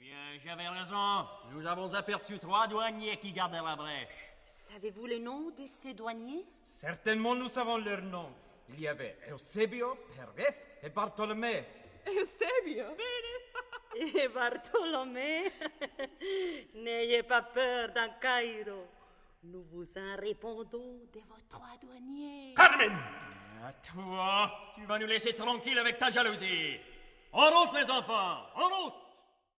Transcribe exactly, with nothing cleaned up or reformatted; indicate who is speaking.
Speaker 1: Bien, j'avais raison. Nous avons aperçu trois douaniers qui gardaient la brèche.
Speaker 2: Savez-vous le nom de ces douaniers?
Speaker 3: Certainement, nous savons leur nom. Il y avait Eusebio, Perez et Bartolomé.
Speaker 4: Eusebio?
Speaker 2: Et Bartolomé? N'ayez pas peur d'un Cairo. Nous vous en répondons de vos trois douaniers.
Speaker 1: Carmen! Ah, toi, tu vas nous laisser tranquilles avec ta jalousie. En route, les enfants, en route!